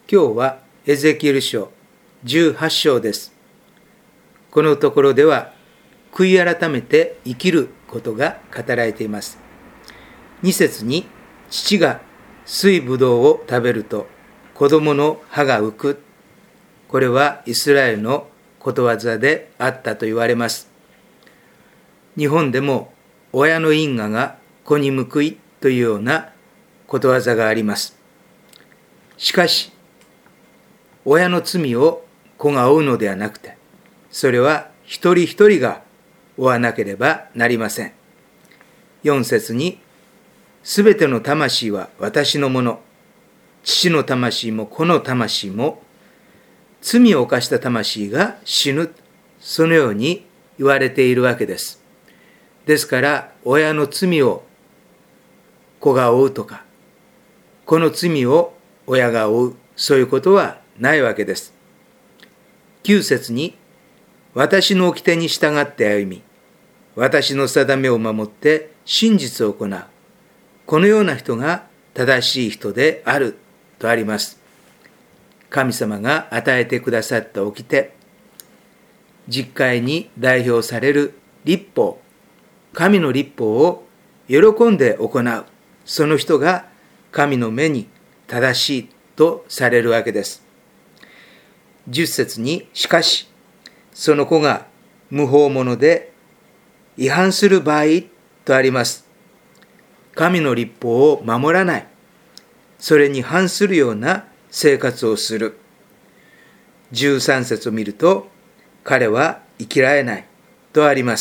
今日はエゼキエル書18章です。このところでは悔い改めて生きることが語られています。2節に父が水ぶどうを食べると子供の歯が浮く。これはイスラエルのことわざであったと言われます。日本でも親の因果が子に報いというようなことわざがあります。しかし親の罪を子が負うのではなくて、それは一人一人が負わなければなりません。4節に、すべての魂は私のもの、父の魂も子の魂も、罪を犯した魂が死ぬ、そのように言われているわけです。ですから、親の罪を子が負うとか、子の罪を親が負う、そういうことはないわけです。9節に、私の掟に従って歩み、私の定めを守って真実を行う。このような人が正しい人であるとあります。神様が与えてくださった掟、実会に代表される律法、神の律法を喜んで行う。その人が神の目に正しいとされるわけです。10節に、しかし、その子が無法者で違反する場合とあります。神の律法を守らない。それに反するような生活をする。13節を見ると、彼は生きられないとあります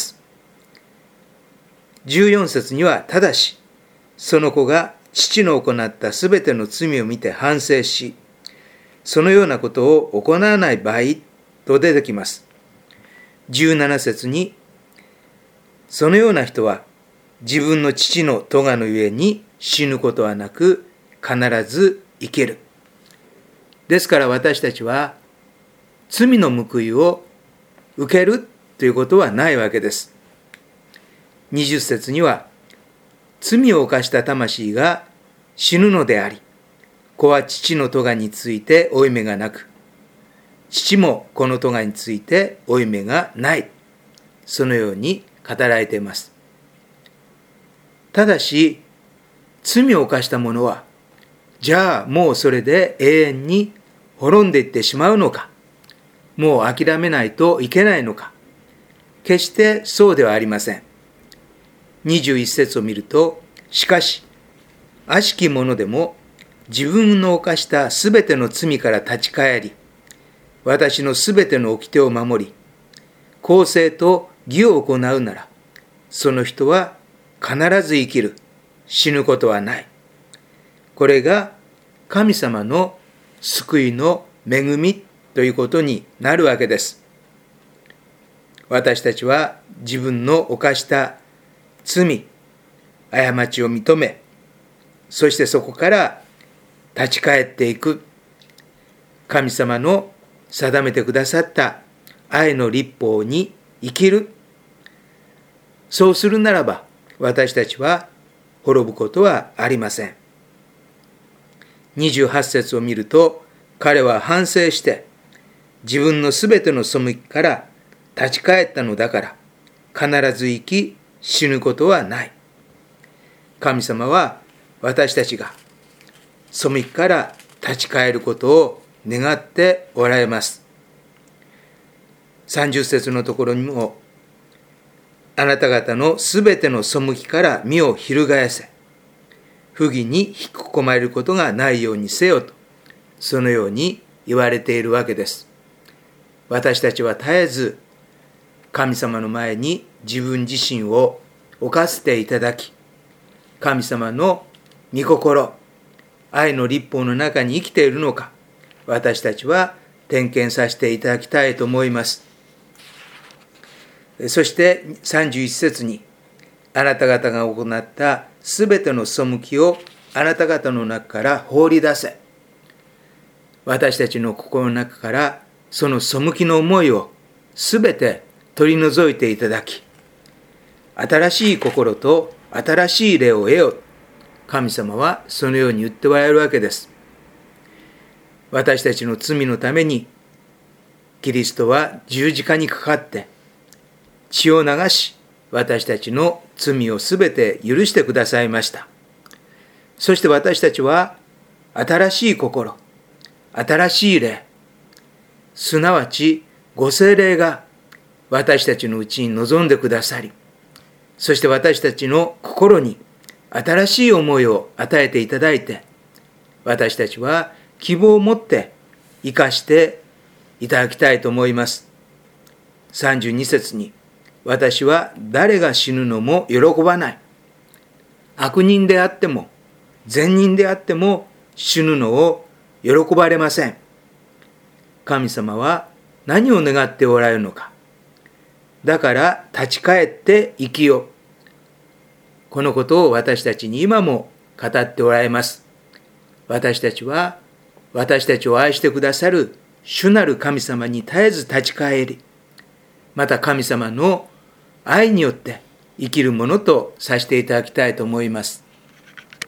。14節には、ただし、その子が父の行ったすべての罪を見て反省し、そのようなことを行わない場合と出てきます。17節に、そのような人は自分の父の咎のゆえに死ぬことはなく、必ず生きる。ですから私たちは罪の報いを受けるということはないわけです。20節には、罪を犯した魂が死ぬのであり、子は父の咎について負い目がなく、父も子の咎について負い目がない。そのように語られています。ただし、罪を犯した者は、じゃあもうそれで永遠に滅んでいってしまうのか、もう諦めないといけないのか、決してそうではありません。21節を見ると、しかし、悪しき者でも自分の犯したすべての罪から立ち返り、私のすべての掟を守り、公正と義を行うなら、その人は必ず生きる。死ぬことはない。これが神様の救いの恵みということになるわけです。私たちは自分の犯した罪、過ちを認め、そしてそこから立ち返っていく。神様の定めてくださった愛の律法に生きる。そうするならば、私たちは滅ぶことはありません。28節を見ると、彼は反省して、自分のすべての背きから立ち返ったのだから、必ず生き、死ぬことはない。神様は私たちが背きから立ち返ることを願っておられます。30節のところにも、あなた方のすべての背きから身を翻せ。不義に引き込まれることがないようにせよと、そのように言われているわけです。私たちは絶えず神様の前に自分自身を置かせていただき、神様の御心、愛の律法の中に生きているのか、私たちは点検させていただきたいと思います。そして31節に、あなた方が行ったすべての背きをあなた方の中から放り出せ。私たちの心の中からその背きの思いをすべて取り除いていただき、新しい心と新しい霊を得よ。神様はそのように言っておられるわけです。 私たちの罪のためにキリストは十字架にかかって血を流し、私たちの罪をすべて許してくださいました。そして私たちは新しい心、新しい霊、すなわちご聖霊が私たちのうちに臨んでくださり、そして私たちの心に新しい思いを与えていただいて、私たちは希望を持って生かしていただきたいと思います。32節に、私は誰が死ぬのも喜ばない。悪人であっても善人であっても死ぬのを喜ばれません。神様は何を願っておられるのか。だから立ち返って生きよ。このことを私たちに今も語っておられます。私たちは私たちを愛してくださる主なる神様に絶えず立ち返り、また神様の愛によって生きるものとさせていただきたいと思います。